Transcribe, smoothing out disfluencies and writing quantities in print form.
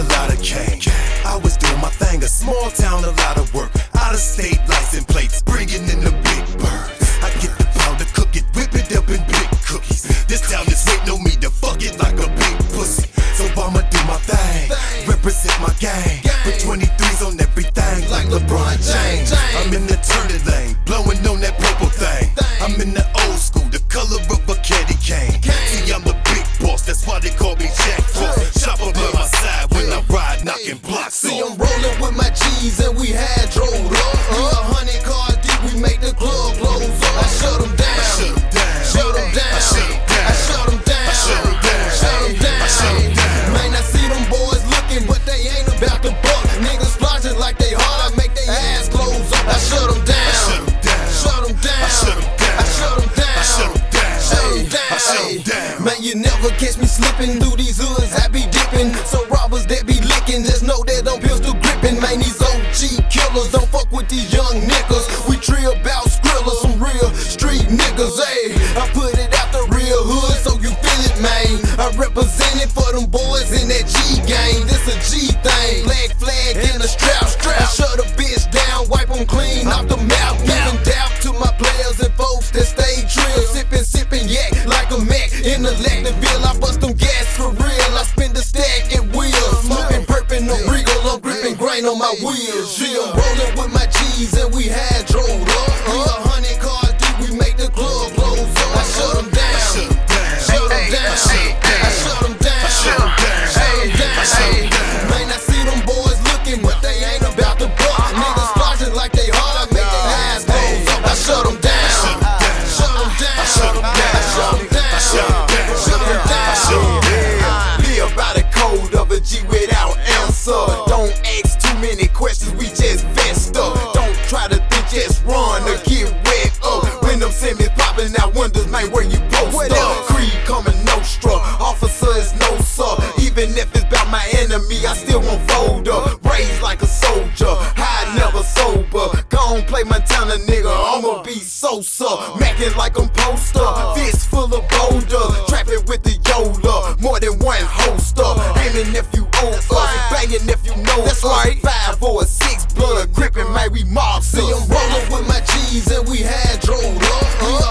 lot of cane. I was doing my thing, a small town, a lot of work. Out of state license plates, bringing in the big birds. I get the pound to cook it, whip it up in big cookies. This town is waiting on me to fuck it like a big pussy. So I'ma do my thing, represent my gang. Put 23s on everything like LeBron James. I'm in the turning lane, blowing on that purple thing. I'm in the old school, the color of a candy cane. See, I'm the big boss, that's why they call me Jack Frost. Chopper by my side when I ride, knocking blocks off. See, I'm rolling with my G's and we had drove up. We 100 cars deep, we make the club close up. I shut them down, shut them down, shut them down, I shut them down, I shut them down, shut them down, shut them down. Man, I see them boys looking, but they ain't about to buck. Niggas plotting like they hard, I make they ass close up. I shut them down, shut them down, shut them down, I shut them down, I shut them down, I shut them down, shut them down, I shut them down. Man, you never catch me slipping through these hoods, I be dipping. So robbers that be licking, just know that I'm pistol gripping. Man, these OG killers don't fuck with these young niggas. We trill about skrillers, some real street niggas, ayy. I put it out the real hood, so you feel it, man. I represent it for them boys in that G gang. This a G thing, flag in a strap. Shut a bitch down, wipe them clean off the mouth. Giving doubt to my players and folks that stay trill. Sippin' yak like a Mac in the Lactiville. I bust them gas for real, I spend the stack at wheels. Smoking purpin' no regal, I'm gripping grain on my wheels. Yeah, I'm rolling with my G's and we had drove up. We 100 cars deep, we make the club close up. I shut them down, shut them down, shut them down, I shut them down, shut them down, shut them down. Man, I see them boys looking, but they ain't about to buck. Niggas plotting like they hard, I make their eyes close up. I shut them down, shut them down, shut them down, shut them down, shut them down, shut them down, shut them down. Live by the code of a G without answer. Don't ask too many questions, we just vest up. Don't try to think, just run or get wet up. When them semis popping out windows, man, where you post up? Creed coming Nostra, officer is no sir. Even if it's about my enemy, I still won't fold up. Raised like a soldier, high never sober. Gon' play Montana, nigga, I'ma be Sosa. Mackin' like I'm poster, fist full of boulders. Trapping with the Yola, more than one holster. Aiming if you owe us, banging if you know us. 5 or 6 blood gripping, man, we mobsters. See, I'm rolling with my G's and we had drove up. We